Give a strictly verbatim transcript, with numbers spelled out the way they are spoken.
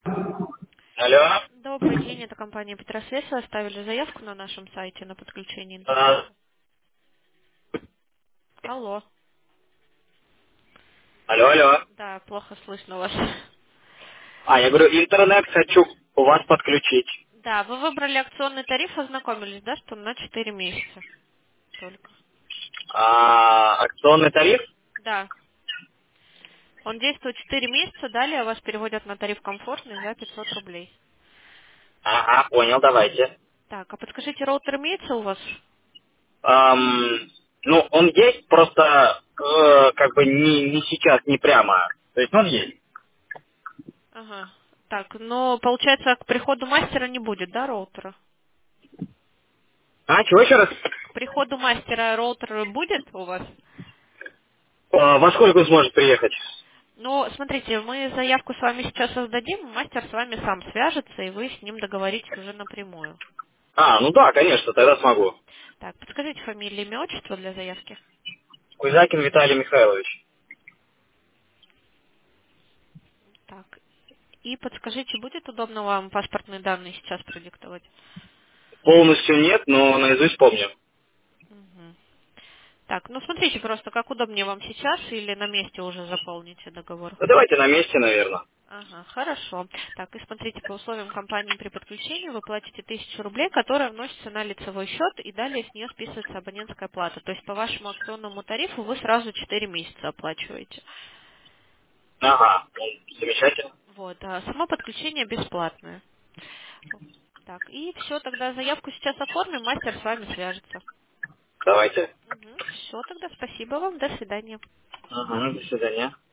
Алло. Добрый день, это компания Петросвязь. Вы оставили заявку на нашем сайте на подключение интернета. А, Алло. алло, алло. Да, плохо слышно вас. А, я говорю, интернет хочу у вас подключить. Да, вы выбрали акционный тариф, ознакомились, да, что на четыре месяца только. А, акционный тариф? Да. Он действует четыре месяца, далее вас переводят на тариф комфортный за пятьсот рублей. Ага, понял, давайте. Так, а подскажите, роутер имеется у вас? Ам, ну, он есть, просто э, как бы не, не сейчас, не прямо. То есть он есть. Ага. Так, но получается, к приходу мастера не будет, да, роутера? А, чего еще раз? К приходу мастера роутер будет у вас? А, во сколько он сможет приехать? Ну, смотрите, мы заявку с вами сейчас создадим, мастер с вами сам свяжется, и вы с ним договоритесь уже напрямую. А, ну да, конечно, тогда смогу. Так, подскажите фамилию, имя, отчество для заявки. Кузякин Виталий Михайлович. Так, и подскажите, будет удобно вам паспортные данные сейчас продиктовать? Полностью нет, но наизусть помню. Мгм. Так, ну смотрите просто, как удобнее вам сейчас или на месте уже заполните договор. Ну давайте на месте, наверное. Ага, хорошо. Так, и смотрите, по условиям компании при подключении вы платите тысячу рублей, которая вносится на лицевой счет, и далее с нее списывается абонентская плата. То есть по вашему акционному тарифу вы сразу четыре месяца оплачиваете. Ага, ну, замечательно. Вот, а само подключение бесплатное. Так, и все, тогда заявку сейчас оформим, мастер с вами свяжется. Давайте. Все, тогда спасибо вам, до свидания. Ага, до свидания.